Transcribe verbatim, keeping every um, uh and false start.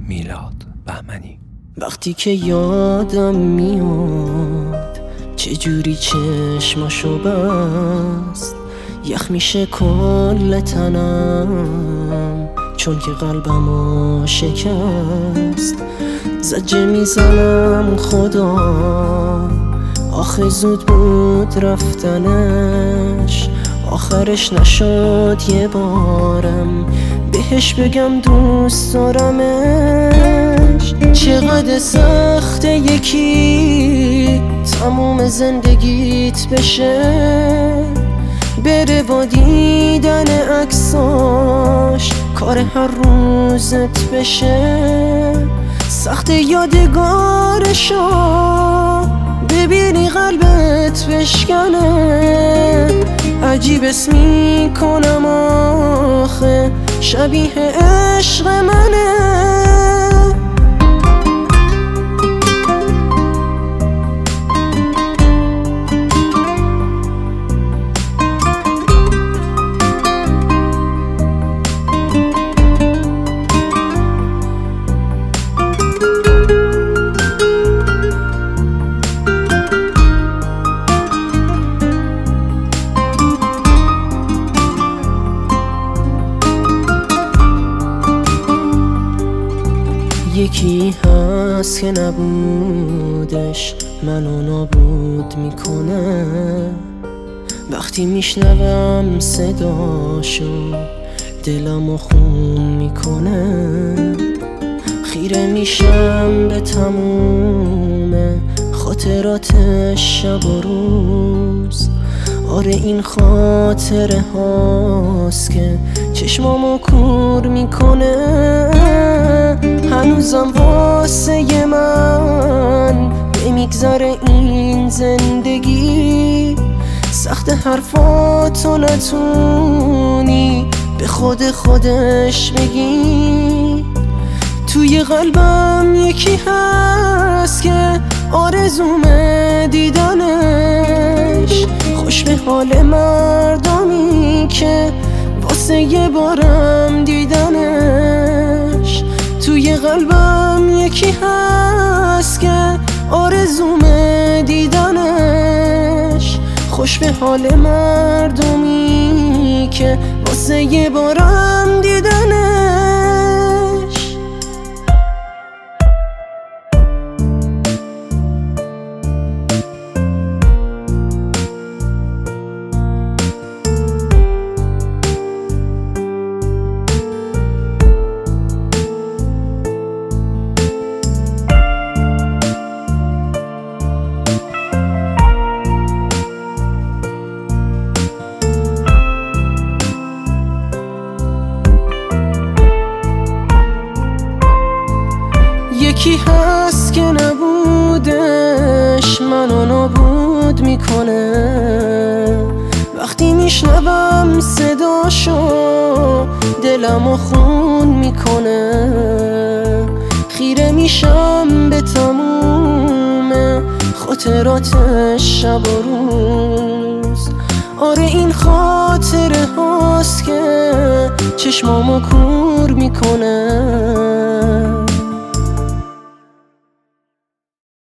میلاد بهمنی. وقتی که یادم میاد چجوری چشماشو بست، یخ میشه کل تنم چون که قلبمو شکست. زجه میزنم خدا آخه زود بود رفتنش، آخرش نشد یه بارم بهش بگم دوست دارمش. چقدر سخته یکی تموم زندگیت بشه، بره با دیدن عکساش کار هر روزت بشه. سخت یادگارشو ببینی قلبت بشکنه، عجیب اسمی کنم آخه شبیه عشق منه. یکی هست که نبودش منو نابود میکنه، وقتی میشنوم صداشو دلمو خون میکنه. خیره میشم به تموم خاطراتش شب و روز. آره این خاطره هاست که چشمامو کور میکنه. هنوزم واسه من نمیگذره این زندگی، سخت حرفاتو نتونی به خود خودش بگی. توی قلبم یکی هست که آرزومه دیدنش، خوش به حال مردمی که واسه یه بارم دیدنش. توی قلبم یکی هست که آرزومه دیدنش، خوش به حال مردمی که واسه یه بارم دیدنش. یکی هست که نبودش منو نابود میکنه، وقتی میشنوم صداشو دلمو خون میکنه. خیره میشم به تموم خاطراتش شب و روز. آره این خاطره هاست که چشمامو کور میکنه.